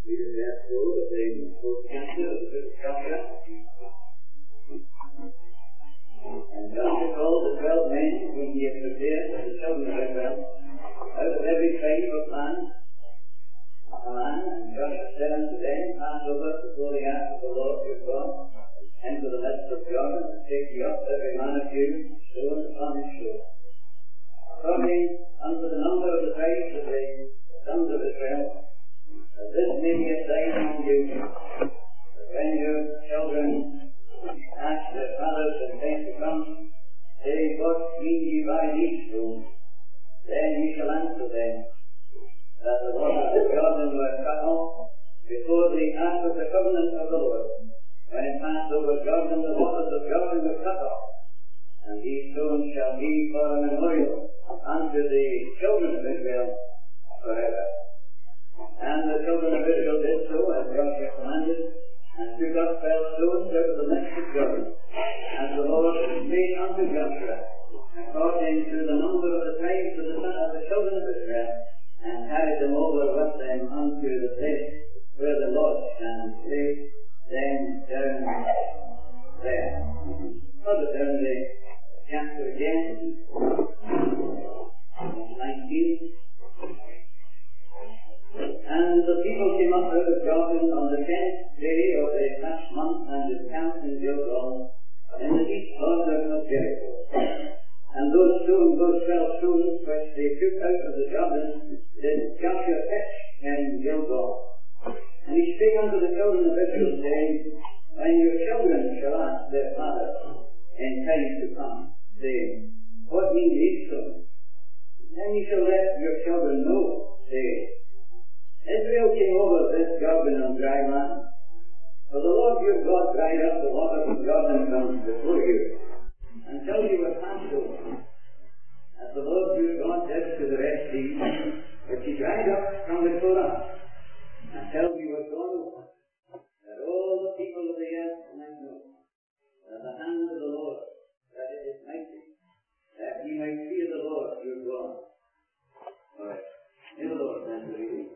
We just asked the Lord if they would cancel the book of Joshua. And Joshua called the 12 men whom he had prepared for the children of Israel out of every tribe of man, and Joshua said unto them, Pass over before the ark of the Lord your God into the midst of Jordan, and take ye up every man of you stone upon his shoulder, according unto the number of the tribes of the sons of Israel, that this may be a sign among you, that when your children ask their fathers in time to come, say, What mean ye by these stones? Then ye shall answer them, that the waters of Jordan were cut off before the ark of the covenant of the Lord. When it passed over Jordan, the waters of Jordan were cut off, and these stones shall be for a memorial unto the children of Israel forever. And the children of Israel did so, as Joshua commanded, and took up 12 stones out of the midst of Jordan, as the Lord spake unto Joshua, according to the number of the tribes of the children of Israel, and carried them over with them unto the place where the Lord and laid them down there. Further down the chapter again, 19. And the people came up out of Jordan on the 10th day of the last month, and encamped in Gilgal, in the east border of Jericho. And those 12 stones which they took out of the Jordan did Joshua fetch in Gilgal. And he spake unto the children of Israel, saying, When your children shall ask their fathers in time to come, saying, What mean these stones? Then ye shall let your children know, saying, Israel came over this Jordan on dry land. For the Lord your God dried up the waters of Jordan from before you, until you were passed over, as the Lord your God did to the Red Sea, which he dried up from before us, until we were gone over, that all the people of the earth might know that the hand of the Lord, that it is mighty, that ye might fear the Lord your God. All right. May the Lord bless the reading.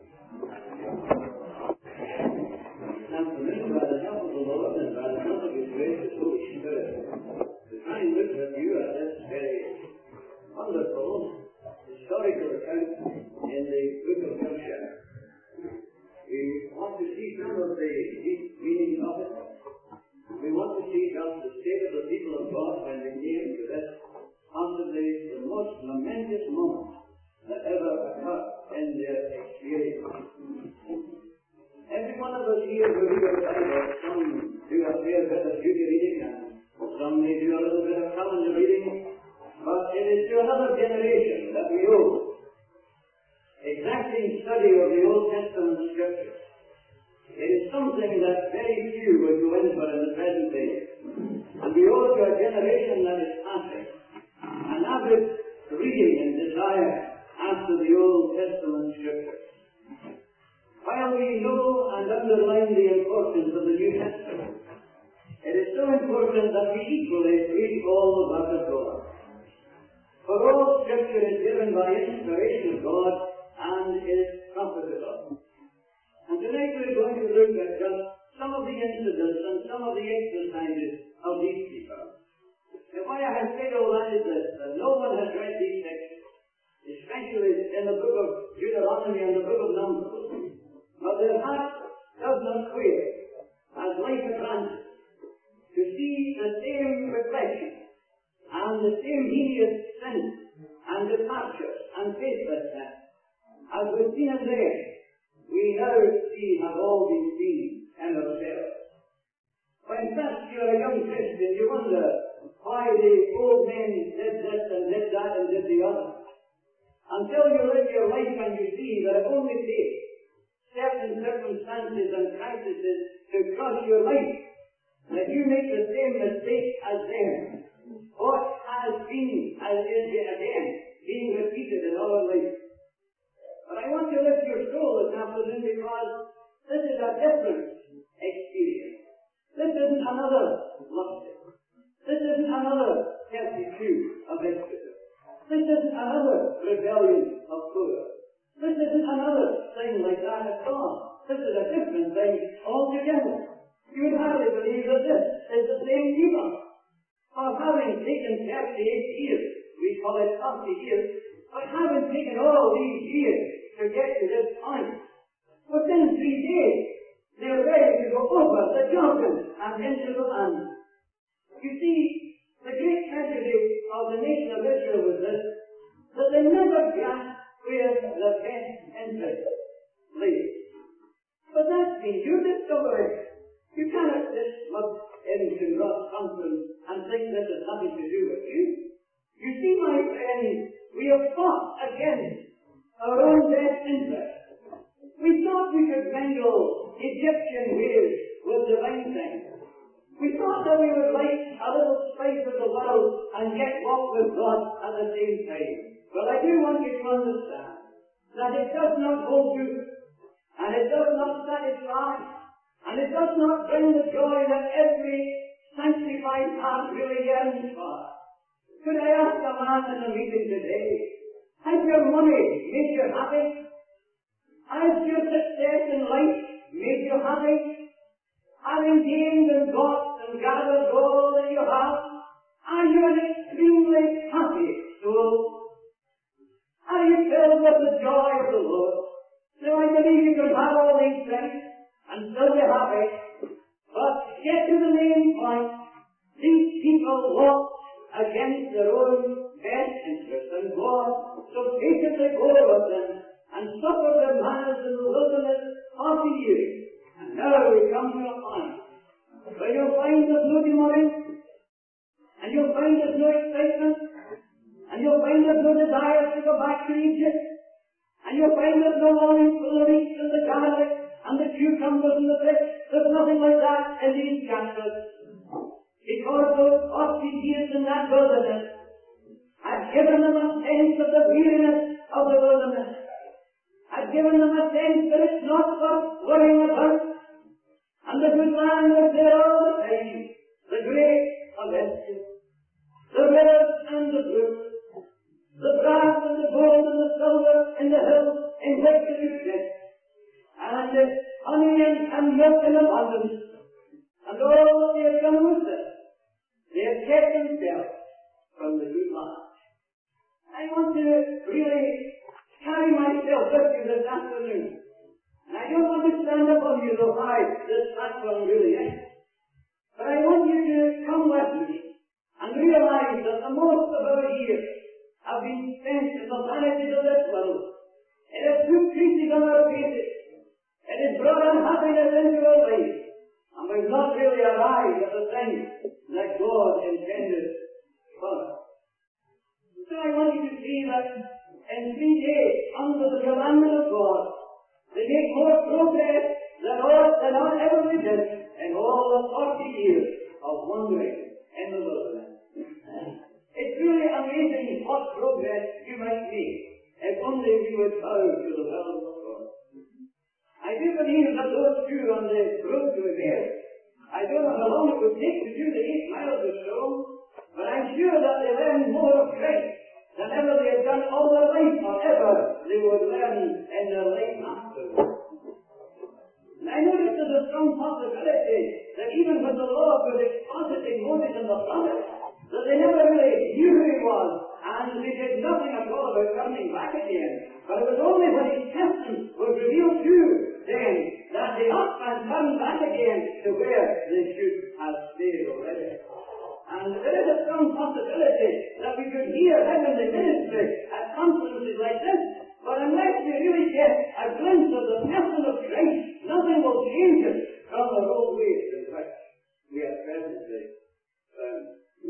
Now, permitted by the help of the Lord and by the help of His gracious Holy Spirit, to try and look with you at this very wonderful historical account in the book of Joshua. We want to see some of the deep meaning of it. We want to see just the state of the people of God when they came to this, possibly the most momentous moment that ever occurred in their experience. Every one of us here who read the Bible, some do a fair bit of duty reading, and some may do a little bit of calendar reading, but it is to another generation that we owe exacting study of the Old Testament Scriptures. It is something that very few would go in for in the present day, and we owe to a generation that is passing an avid reading and desire after the Old Testament Scriptures. While we know and underline the importance of the New Testament, it is so important that we equally read all the Word of God. For all Scripture is given by inspiration of God and is profitable. And tonight we're going to look at just some of the incidents and some of the exercises of these people. Now, why I have said all that is this, that no one has read these texts, especially in the book of Deuteronomy and the book of Numbers, but their heart does not quail as life advances to see the same reflection and the same hideous sin and departure and faithlessness as we've seen in there. We now see have all been seen in ourselves. When first you're a young Christian, you wonder why the old men did this and did that and did the other. Until you live your life and you see that it only takes certain circumstances and crises to cross your life, that you make the same mistake as them. What has been, as is again, being repeated in our life. But I want to lift your soul this afternoon because this is a different experience. This isn't another lusting. This isn't another 32 of Exodus. This isn't another rebellion of Korah. This isn't another thing like that at all. This is a different thing altogether. You would hardly believe that this is the same people. For having taken 38 years, we call it 40 years, but having taken all these years to get to this point, within 3 days, they were ready to go over the Jordan and into the land. You see, the great tragedy of the nation of Israel was this, that they never grasped where the best interest lay. But that's been your discovery. You cannot just look into God's conference and think this has nothing to do with you. You see, my friends, we have fought against our own best interest. We thought we could mingle Egyptian ways with divine things. We thought that we would like a little spice of the world and get walk with God at the same time. Well, I do want you to understand that it does not hold you, and it does not satisfy, and it does not bring the joy that every sanctified heart really yearns for. Could I ask a man in the meeting today, has your money made you happy? Has your success in life made you happy? Having gained and got and gathered all that you have, are you an extremely happy soul? Are you filled with the joy of the Lord? Now I believe you can have all these things and still be happy. But get to the main point. These people walked against their own best interests, and God so patiently bore with them and suffered their manners in the wilderness 40 years. And now we come to a point where you'll find there's no demonic, and you'll find there's no excitement, and you'll find there's no desire to go back to Egypt, and you'll find there's no longing for the leeks and the garlic and the cucumbers and the fish. There's nothing like that in these chapters. Because those 40 years in that wilderness had given them a sense of the weariness of the wilderness, had given them a sense that it's not worth worrying about, and the good land was there all the time, the great Celestial, the rivers and the brooks, the brass and the gold and the silver in the hills in which it exists, and the honey and milk in abundance, and all that they have done with it. They have kept themselves from the good land. I want to really carry myself with you this afternoon. And I don't want to stand up on you so high this platform really is. But I want you to come with me and realize that the most of our years have been spent in the vanities of this world. It has put creases on our faces. It has brought unhappiness into our lives. And we've not really arrived at the things that God intended for us. So I want you to see that in 3 days, under the commandment of God, they make more progress than all ever we did in all the 40 years of wandering in the wilderness. It's really amazing what progress you might make if only we would bow to the will of God. I do believe that those two on the road to Emmaus, I don't know how long it would take to do the 8 miles or so, but I'm sure that they learned more of Christ than ever they had done all their life, or ever they would learn in their life afterwards. And I notice there's a strong possibility that even when the Lord was expositing Moses and the prophets, that they never really knew who he was, and they did nothing at all about coming back again. But it was only when his person was revealed to them that they up and turned back again to where they should have stayed already. And there is a strong possibility that we could hear heavenly ministry at conferences like this, but unless we really get a glimpse of the person of Christ, nothing will change us from the old ways in which we are presently found.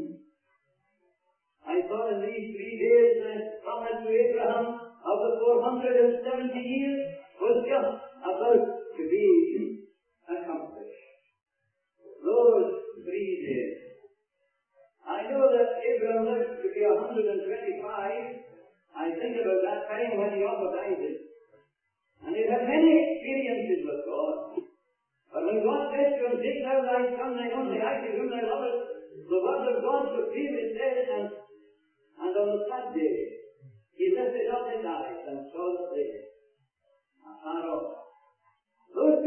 I thought in these 3 days the promise to Abraham of the 470 years was just about to be accomplished. Those 3 days. I know that Abraham lived to be 125. I think about that time when he offered Isaac. And he had many experiences with God. But when God said to him, "Take thou thy son, thine only Isaac, whom thou lovest," the word of God was clearly said, and on the 3rd day, he lifted up his eyes and saw the place afar off. Those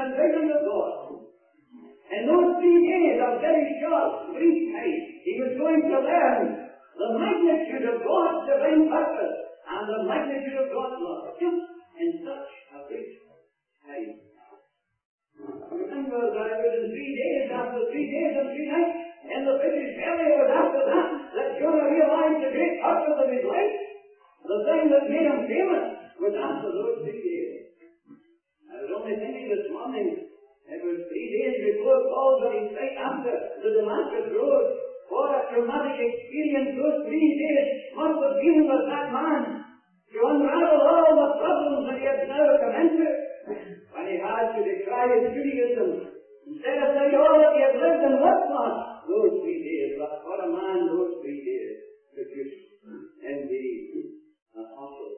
the vision of God. In those 3 days of very short, brief time, he was going to learn the magnitude of God's divine purpose and the magnitude of God's love, just in such a brief time. Remember that it was in 3 days, after 3 days and 3 nights, in the British belly, it was after that Jonah realized the great purpose of his life. The thing that made him famous was after those 3 days. I was only thinking this morning, it was 3 days before Paul got his sight after the Damascus road. What a traumatic experience those 3 days must have been with that man to unravel all the problems that he had now come into. When he had to decry his Judaism, instead of saying all that he had lived and worked for, those 3 days, what a man those 3 days produced in the apostle.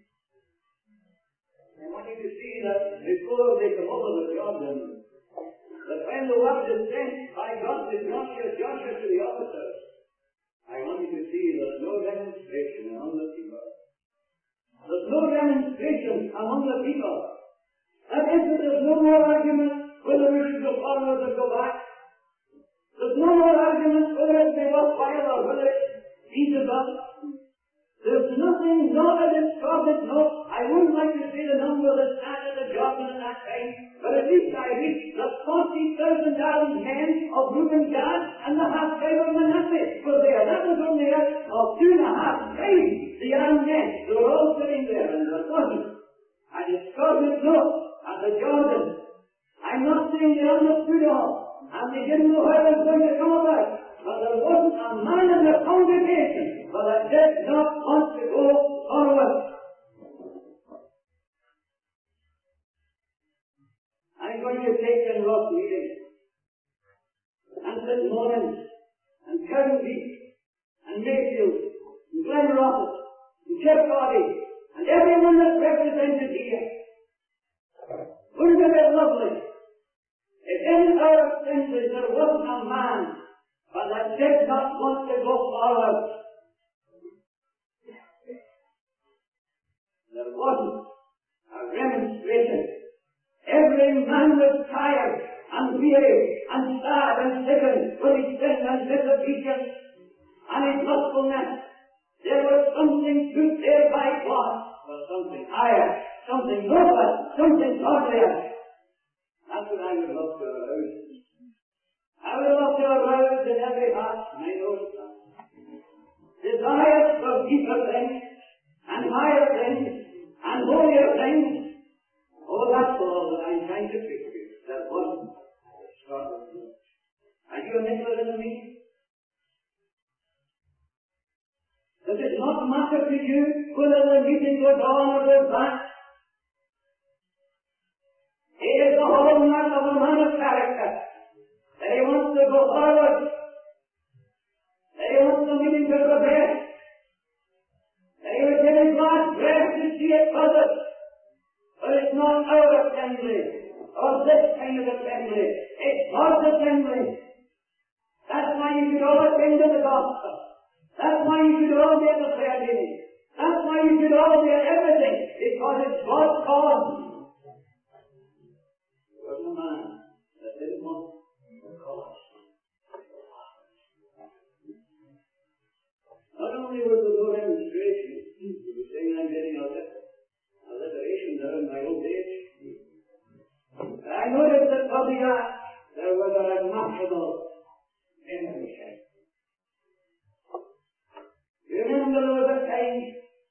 I want you to see that before they come over the Jordan, that when the word is sent by God to Joshua to the officers, I want you to see there's no demonstration among the people. There's no demonstration among the people. That is, that there's no more argument whether we should go forward or go back. There's no more argument whether it be worthwhile or whether it's feasible. There's nothing, no that is profit, no. I wouldn't like to see the number that sat at the Jordan at that time, but at least I reached the 40,000 armed men of Reuben, Gad, and the half tribe of Manasseh were there. That was only out of 2.5 tribes, the armed men. They were all sitting there, and there wasn't a discordant note at the Jordan. I'm not saying they understood all, and they didn't know how it was going to come about, but there wasn't a man in the congregation that did not want to go forward. I'm going to take in Ross meetings, and St. Lawrence, and County, and Mayfield, and Glenrothes, and Kirkcaldy, and everyone that's represented here. Wouldn't it be lovely if in our assemblies there wasn't a man that did not want to go forward? There wasn't a remonstration. Every man was tired and weary and sad and stricken with his sin and disobedience and his lustfulness. There was something put there by God, but something higher, something nobler, something godlier. That's what I would love to arouse. I would love to arouse in every heart, my own son, desires for deeper things and higher things and holier things. Oh, that's all that I'm trying to picture. That wasn't Scotland. Are you a Nicholas in me? Does it not matter to you whether the meeting goes on or goes back? It is the hallmark of a man of character that he wants to go forward, that he wants the meeting to progress, that he would give his last breath to see it further. But it's not our assembly, or this kind of assembly. It's God's assembly. That's why you should all attend to the gospel. That's why you should all be at the prayer meeting. That's why you should all be at everything, because it's God's cause. There was a man that didn't want the cause. Not only was there no demonstration, he was saying, I'm getting a liberation there in my old age. I noticed that for the ark, there was a remarkable innovation. You remember there was a time,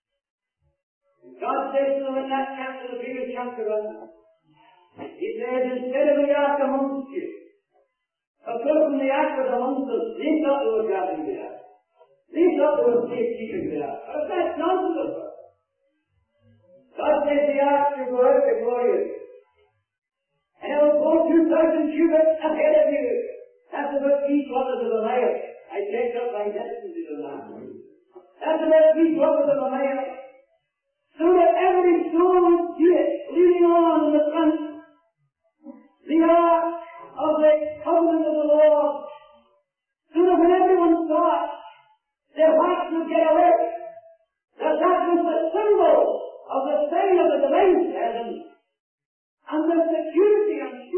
God says to them in that chapter, the previous chapter, He says, instead of the ark amongst you, of course when the ark was amongst us, they thought they were guarding the ark. They thought they were safekeeping the ark. But that's nonsense. God says the ark should go out before you. And it will go 2,000 cubits ahead of you. That's about 3 quarters of a mile. I checked up my distances on that. That's about 3 quarters of a mile. So that every soul would see it leading on in the front. The ark of the covenant of the Lord. So that when everyone saw it, their hearts would get away. That was the symbol of the sign of the divine presence, and the security and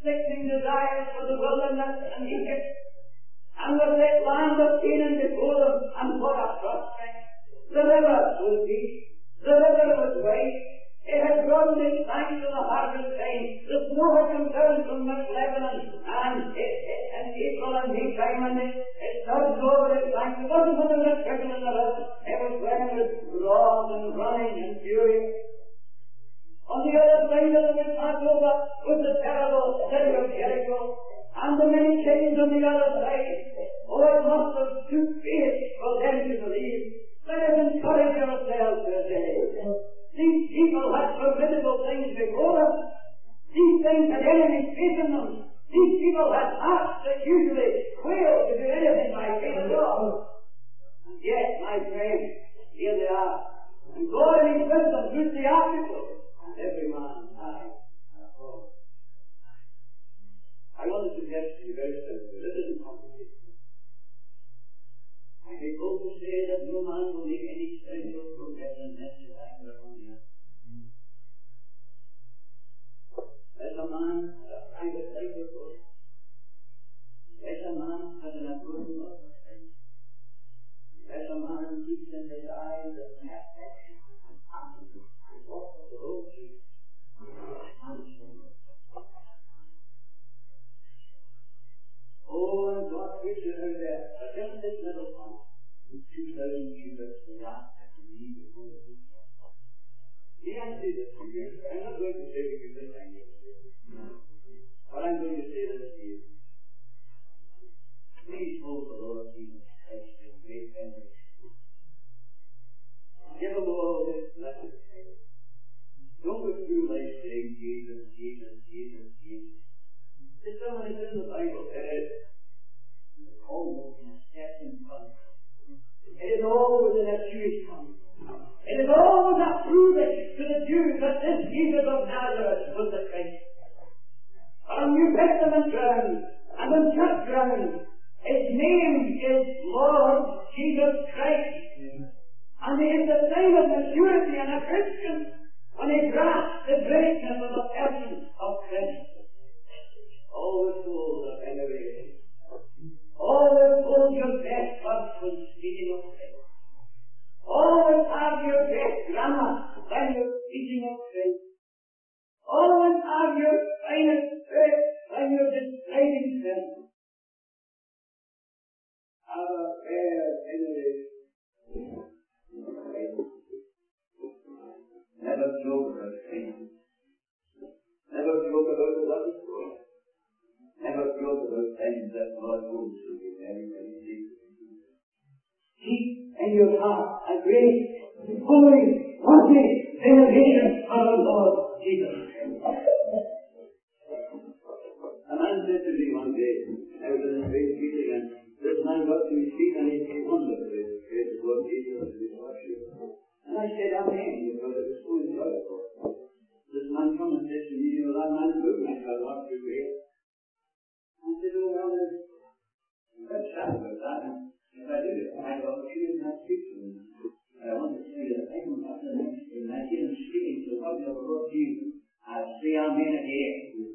sickening desires for the wilderness and Egypt, and the great land of Canaan before them, and what a prospect! The river was deep, the river was wide, it had broadened its banks to the harvest time, the snow had come down from Mount Lebanon, and in April and May time, and it surged over its banks. It wasn't something that trickled in the river, it was when it was broad and running and furious. On the other side of the Passover was the terrible city of Jericho, and the many chains on the other side. Oh, it must have took faith for them to believe. Let us encourage ourselves today. These people had formidable things before us. These things had enemies facing them. These people had hearts that usually quail to do anything by faith alone. And yet, my friend, here they are. And God in His wisdom through the article, and every man died and a fall. I want to suggest to you very simply, this isn't complicated. I may go to say that no man will make any spiritual progress unless his anger on the earth. As a man has a private life of God, as a man has an approval of Christ, as a man keeps in his eyes the perfection and happiness and walk of the Lord Jesus, oh, and God preaches out there, just this little one, 2,000 cubits of that I can leave before the people. He answered this to you. I'm not going to say to you this, I'm going to say this. But I'm going to say this to you. Please hold the Lord Jesus Christ in great veneration. Give Him all His blessed praise. Don't go through life saying Jesus, Jesus, Jesus, Jesus. It's someone who's in the Bible. It is almost in a certain tongue. It is always in a Jewish tongue. It is always a proving to the Jews that this Jesus of Nazareth was the Christ. On New Testament ground and on church ground, His name is Lord Jesus Christ. And He is the sign of maturity and a Christian when He grasps the greatness of the person of Christ. Always hold of veneration. Always hold your best thoughts when speaking of Christ. Always have your best grammar when you're speaking of Christ. Always have your finest spirit when you're describing Christ. Have a fair veneration. Never joke about things. Never joke about what is going. Never joke about things that God wants to be very, very secret. Keep in your heart a great, holy, godly veneration for the Lord Jesus. A man said to me one day, I was in a great meeting, and this man got to his feet and he wondered at it. Praise the Lord Jesus and his worship. And I said, Amen, because it was so enjoyable. This man come and said to me, you know, that man's good, I shall not do it. I said, oh, well, let's chat about that. If I did it, I got opportunity to speak to him. I want to say that I don't have the next thing. I hear him speaking to the body of the Lord Jesus. I'll say Amen again.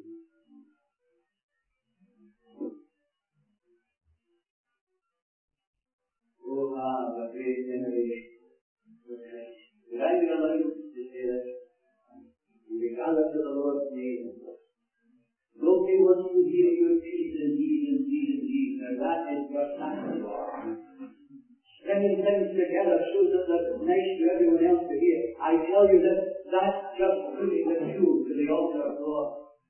Oh, have a great generation. Did I be allowed to say that? Regardless of the Lord's name. Nobody wants to hear your peace and peace and peace and peace. Now that is your sacrifice. Stringing things together shows that they're nice to everyone else to hear. I tell you that that's just putting the fuel to the altar of God.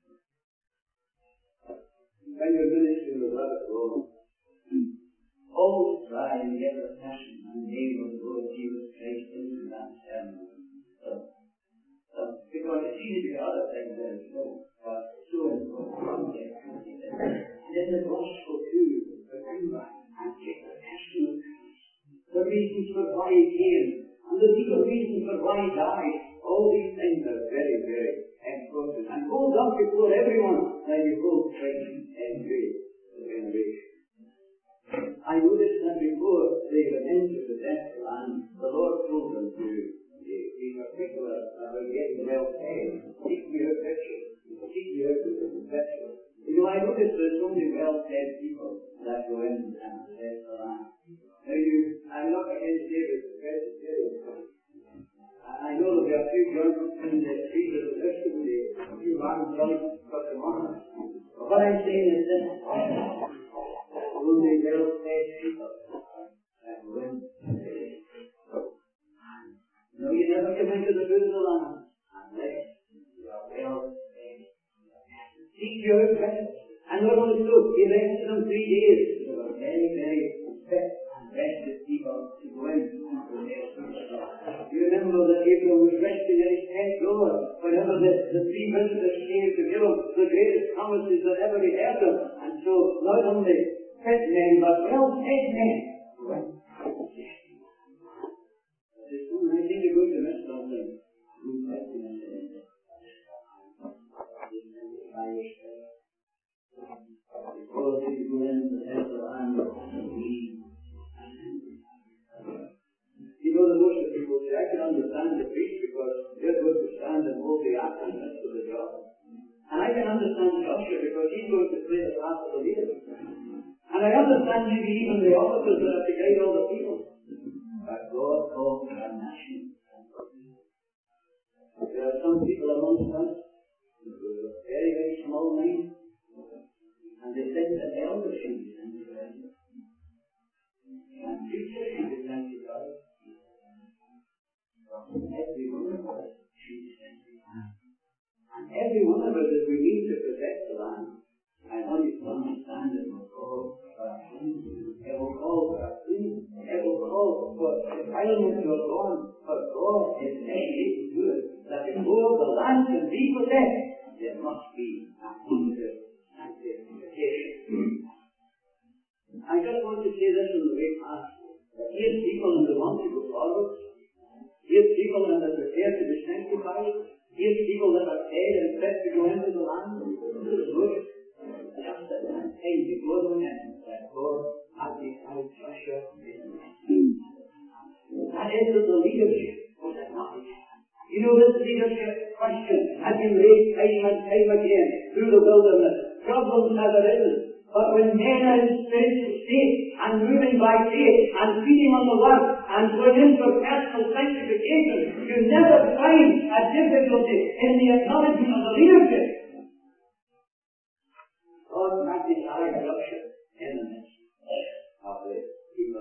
When you're ministering the word of God, always try and get the passion and name of the Lord Jesus Christ into that sermon. Because it's easy to get other things that is wrong, but it's so important. And in the gospel too, the feedback and get the passion of Christ, the reasons for why He came, and the deeper reasons for why He died. All these things are very, very important. And hold up before everyone when you hold Christ in great veneration. I noticed that before they went into the death land, the Lord told them to be particular about getting well paid. Seek me out riches. Seek me out with confession. I notice there's so many well-fed people that go in and bless the land. Now, I'm not against David, vegetarian. I know that there are a few joints in the trees of the Christian, a few round joints, but come on. But what I'm saying is this: only well-fed people that go in. No, you never come into the food of the land unless you are well-fed. Seek your rest. And not only so, he rested them 3 days. They were very, very fit and rested people to go in and to their food. You remember that Abraham was resting at his tent door whenever the 3 visitors came to give him the greatest promises that ever he heard them. And so, not only fit men, but well-fed men went. I think you're going to miss something. Good happiness in it. Because if you go in the head of the land, you know, the most of people say, I can understand the priest because they're going to stand and hold the act in the midst of the job. And I can understand Joshua because he's going to play the part of the leader. And I understand maybe even the officers that have to guide all the people. But God calls for a nation. There are some people amongst us who are very, very small minds, and they think that elders should be sent to God, and preachers should be sent to God. Every one of us should be sent to God. And every one of us, if we need to protect the land, I want you to understand it will call for our hands. It will call for our food. It will call for the violence to have gone. For God is ready to do it. That before the land can be possessed, there must be a positive sanctification. I just want to say this on the way past. Here's people and they want to go forward. Here's people that are prepared to be sanctified. Here's people that are fed and fit to go into the land. Look. Just at that time before the end, that God had decided Joshua in the that is the leadership of the knowledge. You know, this leadership question has been raised time and time again through the wilderness. Problems have arisen. But when men are in spiritual state and moving by faith and feeding on the word and going in for personal sanctification, you never find a difficulty in the acknowledgement of the leadership. God magnified Joshua in the midst of the people.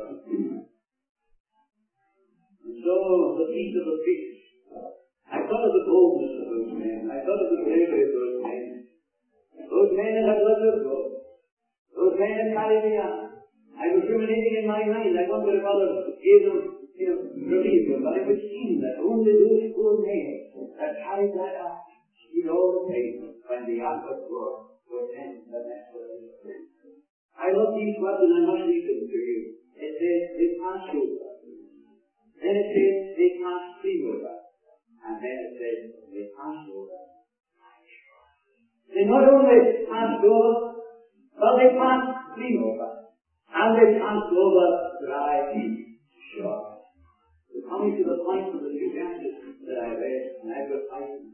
And so, the feet of the priests. I thought of the boldness of those men. I thought of the bravery of those men. Those men that had let their go. Those men that carried the arm. I was ruminating in my mind. I wondered if others gave them, relief them. But it would seem that only those 4 men that carried that arm stood all the time when the ark of God was in the midst of the people. I love these words and I must read them to you. It says, they passed over. Then it says, they passed clean over. And then it says, they passed over. They not only passed over, but they passed clean over. And they passed over dry shore. We're coming to the point of the few verses that I read, and I've got time.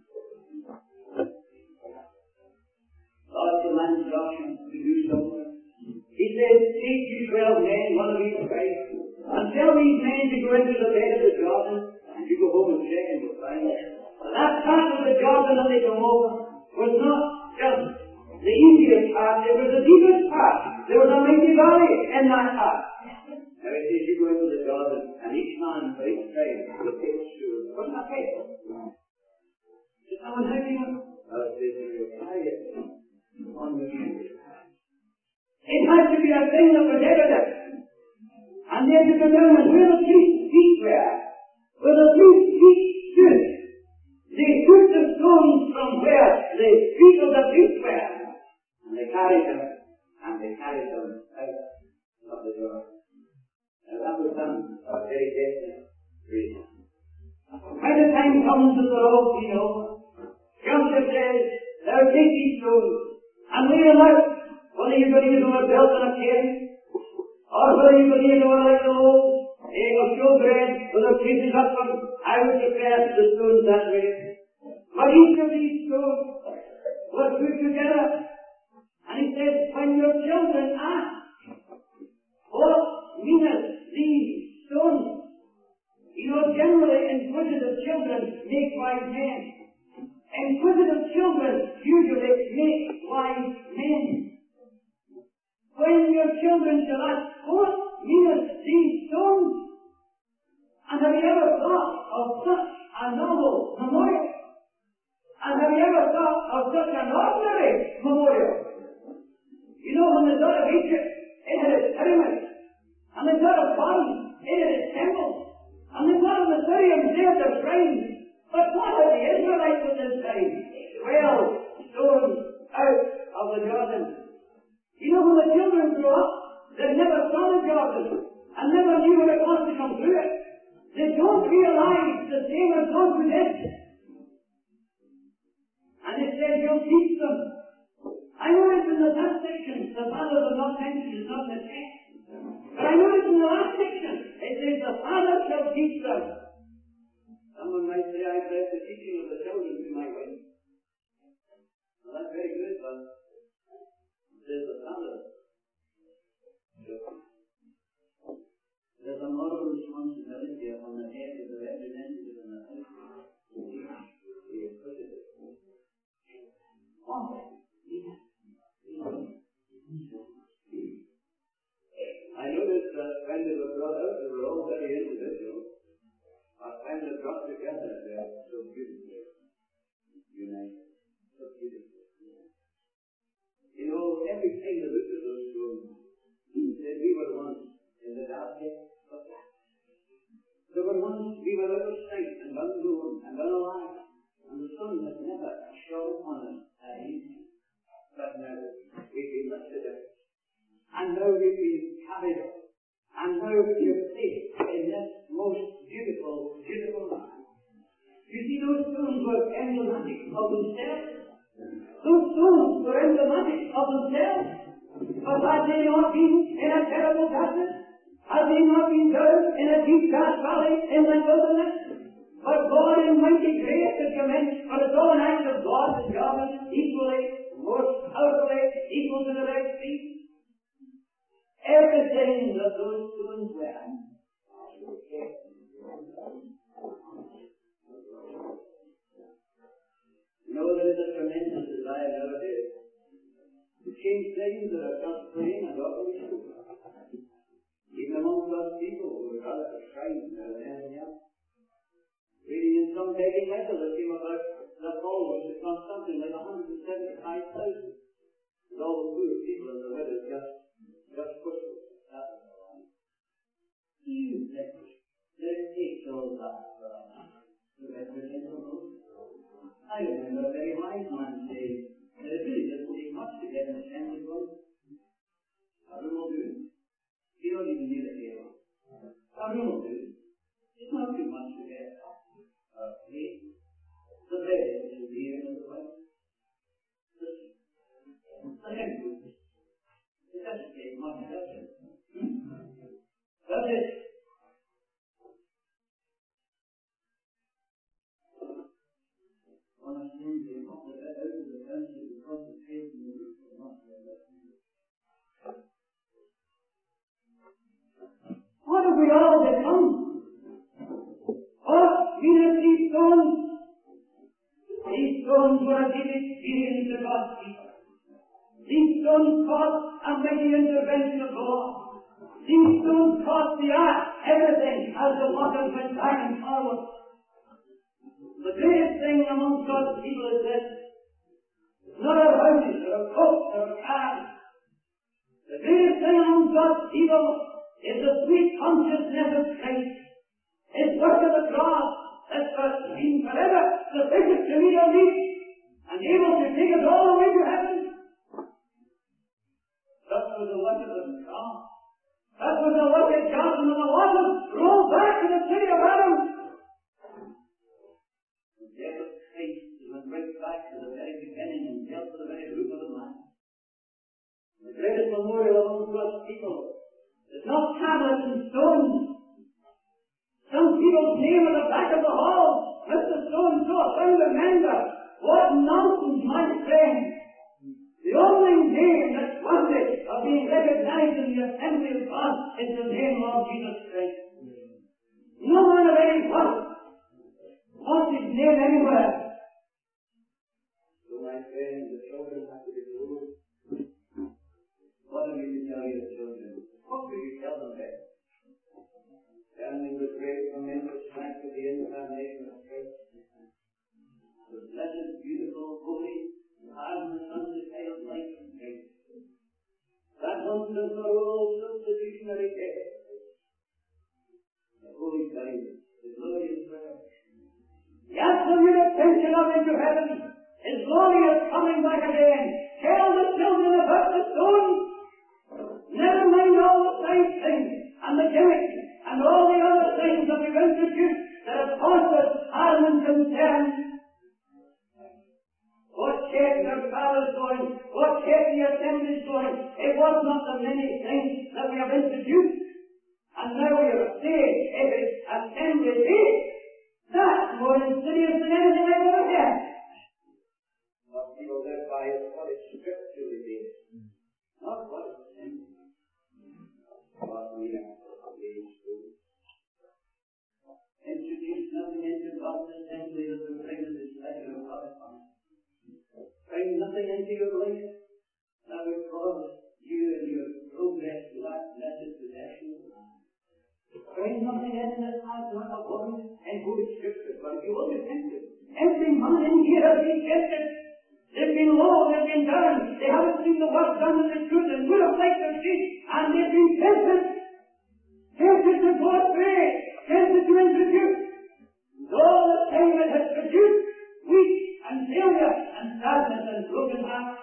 God commands Joshua to do something. He says, take you 12 men, one of each tribe, and tell these men to go into the bed of the Jordan, and you go home and check and you'll find it. That part of the Jordan that they come over was not just the easiest part, it was the deepest part. There was a mighty valley in that part. Now it says you go into the Jordan, and each man for each tribe will take his shoes. Wasn't that right? Did someone help you? Well, it says you will carry it on your shoes. It had to be a thing that was evident. And they had to determine where the priest's feet were. Where the priest's feet stood. They took the stones from where the feet of the priest were. And they carried them. And they carried them out of the door. Now that was done for a very definite reason. When the time comes that they're all clean over, Joshua says, now take these stones and lay them out. Whether you're going to use them a belt and a cane, or whether you're going to use them like the old of showbread with the pieces up from, I would prefer the stones that way. But each of these stones was put together, And he says, when your children ask, what meaneth these stones? You know, generally inquisitive children make wise men. Inquisitive children usually make wise men. When your children shall ask, what meaneth these stones? And have you ever thought of such a noble memorial? And have you ever thought of such an ordinary memorial? You know, when the God of Egypt, it had its pyramids, and the God of Bottom, it had its temples, and the God of the Syrians, they had their shrines. But what had the Israelites at this time? 12 stones out of the Jordan. You know, when the children grew up, they never saw the Jordan, and never knew what it was to come through it. They don't realize the same as those who did. And it says, you'll teach them. I noticed in the first section, the fathers are not mentioned, it's not in the text. But I noticed in the last section, it says, the father shall teach them. Someone might say, I've left the teaching of the children to my wife. Well, that's very good, but it says the father. There's a moral responsibility upon the head of the representative in the house to teach the inquisitive. I noticed that when they were brought out, they were all very individual. But when they brought together, they are so beautifully united. So beautiful. You know, every time they looked at those stones, said, we were once in the dark depths of that. There were once we were out of sight and unknown and unalive, and the sun had never shone upon us at evening. But now we've been lifted up, and now we've been carried up, and now we're placed in this most beautiful, beautiful land. You see, those stones were emblematic of themselves. Those stones were emblematic of themselves. But had they not been in a terrible darkness? Had they not been buried in a deep dark valley in the wilderness? But God in mighty grace had commenced, for it's all an act of God that governs equally, most powerfully, equal to the Red Sea. Everything that those stones were. You know, there is a tremendous desire nowadays to change things that are just plain and utterly stupid. Even among God's people who would rather have shrines than anything else. Reading in some begging letter that came about that Paul was to cost something like 175,000. And all the poor people in the widows just pushed it. That was the line. You think that it takes all that to represent the Lord? I remember a very wise man saying that it really doesn't take much to get an assembly vote. A room will do. You don't even need a table. A room will do. It's not too much to get a plate. The bed is here in the way. The hand food. It doesn't take much, does it? Does it? One of the things they want to get out of the country because the faith in the roof will not be able to. What have we all become? What? These stones? These stones were a deep experience of God's people. These stones caused a mighty intervention of God. These stones cost the earth everything as the waters went back and forward. The greatest thing among God's people is this. It's not our houses or our coats or our cars. The greatest thing among God's people is the sweet consciousness of Christ. His work of the cross has been forever sufficient to meet our needs and able to take us all the way to heaven. That was the work of the cross. That was the work of God, and the waters rolled back to the city of Adam. The death of Christ went right back to the very beginning and dealt to the very root of the man. The greatest memorial among God's people is not tablets and stones. Some people's name at the back of the hall, Mr. So-and-so, I remember. What nonsense, my friend. The only name that's worthy of being recognized in the assembly of God is the name of Jesus Christ. No one of any worth wants his name anywhere. So my friends, the children have to be told. What have you to tell your children? What will you tell them then? Standing the great momentous fact of the incarnation of Christ, the blessed, beautiful, holy, harmless, undefiled life and faith. That one does not rule substitutionary death. The holy guidance, the glorious resurrection. The absolute ascension up into heaven. His glory is coming back again. Tell the children about the stone. Never mind all the side things and the gimmicks and all the other things that we've introduced that have caused us harm and concern. What kept their fathers going? What kept the assemblies going? It was not the many things that we have introduced. And now we are saying if it's assembly day, that's more insidious than anything I've ever heard. What people live by is what is scripturally based, not what is assembly. What we are engaged to. Introduce nothing into God's assembly that will bring the displeasure of God upon us. Bring nothing into your life that will cause you and your progress to that blessed possession. Bring nothing in that has not a woman and good scripture, but you will be tempted. Every man in here has been tempted. They've been low, they've been down, they haven't seen the work done that they could and would have liked to see, and they've been tempted. Tempted to go astray, tempted to introduce. And all the time it has produced weak and failure and sadness and broken hearts.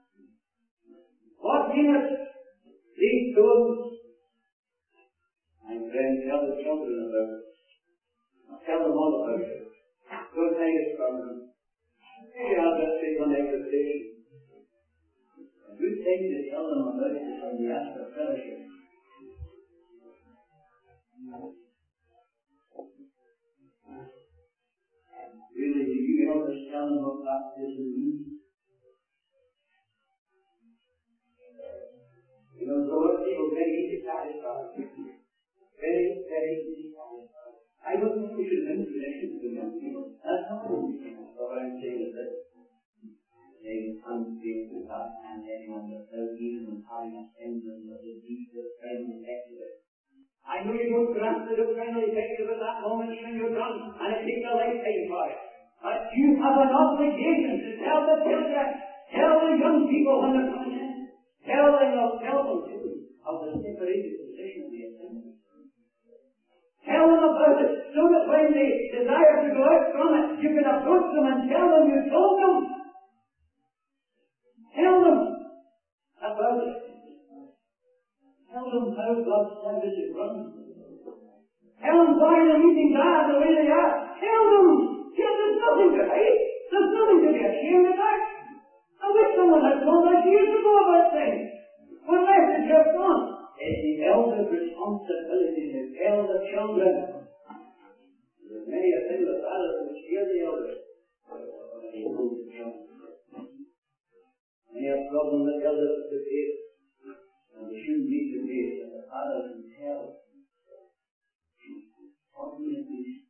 What meaneth these stones? My friend, tell the children about it. Tell them all about it. Don't hide it from them. Maybe I'll just take one exhortation. A good thing to tell them about it when they ask for fellowship. Really, do you ever tell them what baptism means? You know, so what people very easy satisfied. Very, very easy satisfied. I don't think we should limit connections to young people. That's not what we think. What I'm saying is that they unspeak with us and anyone without even having a semblance of the deepest friendly effect. I know you don't grasp the friendly effect at that moment when you're done, and it takes a lifetime for it. But you have an obligation to tell the children, tell the young people when they're coming in, tell them too of the separated position of the assembly. Tell them about it, so that when they desire to go out from it, you can approach them and tell them you told them. Tell them about it. Tell them how God's service is run. Tell them why the meetings are the way they are. Tell them. There's nothing to hide. There's nothing to be ashamed about. I wish someone had told us years ago about things. What message you have gone? It's the elder's responsibility to tell the children. There's many a thing the fathers will scare the elders. They hold the children. Many a problem that elders have to face. And we shouldn't need to face that the fathers can tell. What will it be?